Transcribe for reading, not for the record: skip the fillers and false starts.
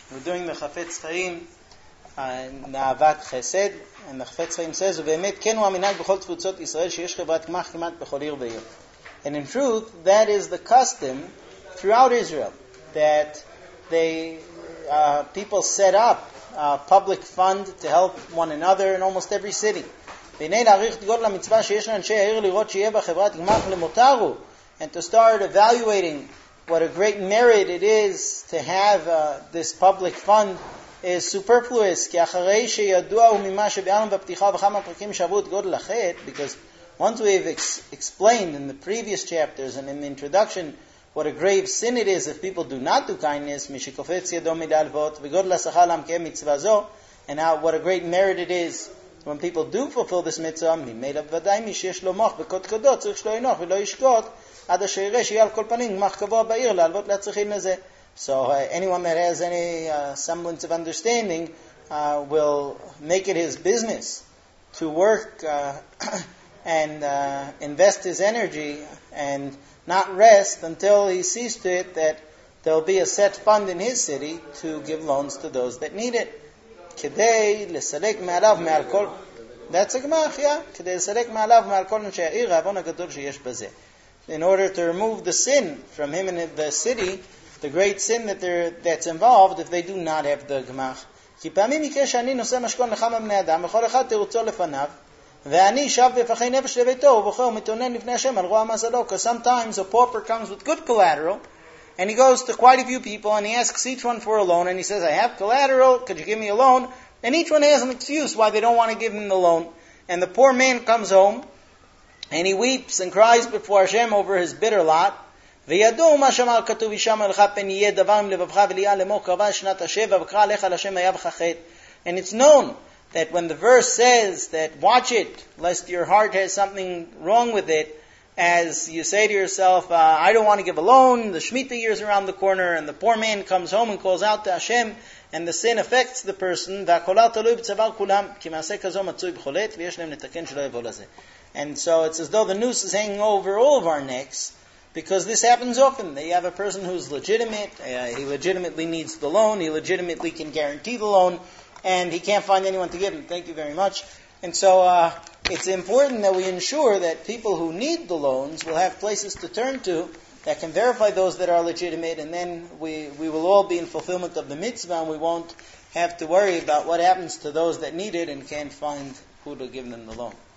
We're doing the Chafetz Chaim, Na'avat Chesed, and the Chafetz Chaim says, "U'be'emet kenu aminag b'chol tfutzot Yisrael sheyesh chevrat gmach kimat b'chol ir ve'ir." And in truth, that is the custom throughout Israel, that people set up a public fund to help one another in almost every city. And to start evaluating what a great merit it is to have this public fund is superfluous. Because once we've explained in the previous chapters and in the introduction what a grave sin it is if people do not do kindness, and how what a great merit it is when people do fulfill this mitzvah. So anyone that has any semblance of understanding will make it his business to work and invest his energy and not rest until he sees to it that there will be a set fund in his city to give loans to those that need it. That's a gemach, yeah. In order to remove the sin from him and the city, the great sin that's involved if they do not have the gemach. Because sometimes a pauper comes with good collateral, and he goes to quite a few people, and he asks each one for a loan, and he says, I have collateral, could you give me a loan? And each one has an excuse why they don't want to give him the loan. And the poor man comes home, and he weeps and cries before Hashem over his bitter lot. And it's known that when the verse says that watch it, lest your heart has something wrong with it, as you say to yourself, I don't want to give a loan, the Shemitah year is around the corner, and the poor man comes home and calls out to Hashem, and the sin affects the person, and so it's as though the noose is hanging over all of our necks, because this happens often. You have a person who's legitimate, he legitimately needs the loan, he legitimately can guarantee the loan, and he can't find anyone to give him. Thank you very much. And so it's important that we ensure that people who need the loans will have places to turn to that can verify those that are legitimate, and then we will all be in fulfillment of the mitzvah, and we won't have to worry about what happens to those that need it and can't find who to give them the loan.